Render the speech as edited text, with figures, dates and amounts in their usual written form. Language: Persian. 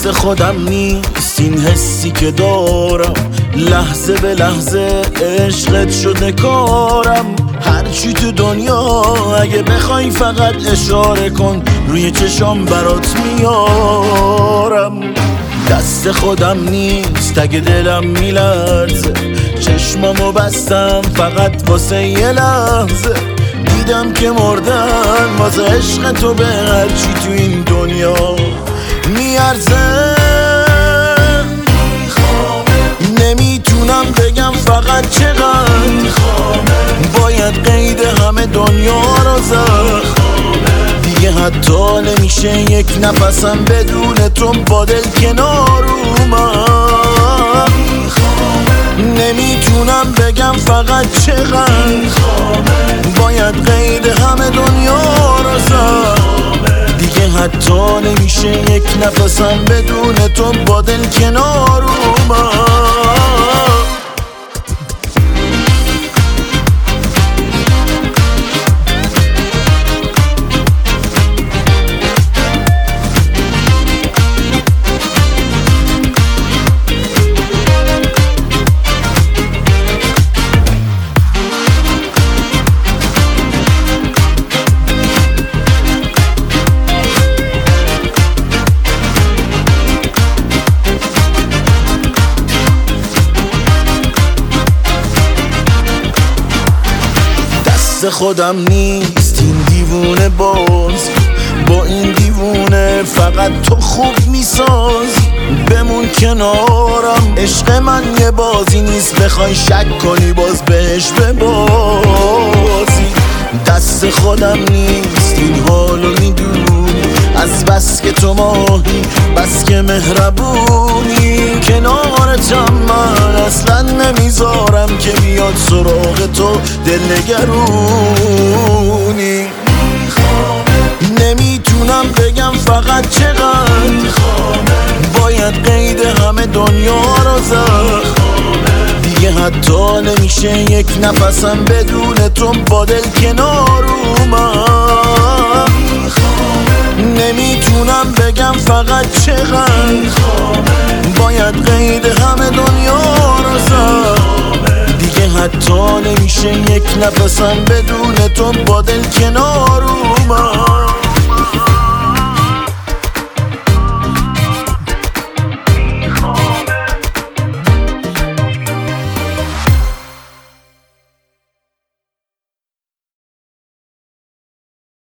دست خودم نیست این حسی که دارم، لحظه به لحظه عشقت شده کارم. هرچی تو دنیا اگه بخوای فقط اشاره کن، روی چشام برات میارم. دست خودم نیست اگه دلم میلرزه، چشمامو بستم فقط واسه یه لحظه. دیدم که مردن واسه عشق تو به هرچی تو این دنیا میارزه. نمیتونم بگم فقط چقدر باید قید همه دنیا رو زد. دیگه حتی نمیشه یک نفسم بدون تو با دل کنار اومد. نمیتونم بگم فقط چقدر باید قید همه دنیا رو زد. دیگه حتی نمیشه یک نفسم بدون تو با دل کنار اومد. خودم نیست این دیوونه باز، با این دیوونه فقط تو خوب میسازی. بمون کنارم، عشق من یه بازی نیست بخوای شک کنی باز بهش ببازی. دست خودم نیست این حالو میدونی، از بس که تو ماهی بس که مهربونی. کنارتم من اصلا نمیذارم که بیاد سراغ تو دلنگرونی. نمیتونم بگم فقط چقدر باید قید همه دنیا رو زد. دیگه حتی نمیشه یک نفسم بدون تو با دل کنار اومد. نمیتونم بگم فقط چقدر باید قید همه دنیا رو زد. دیگه حتی نمیشه یک نفسم بدون تو با دل کنار اومد.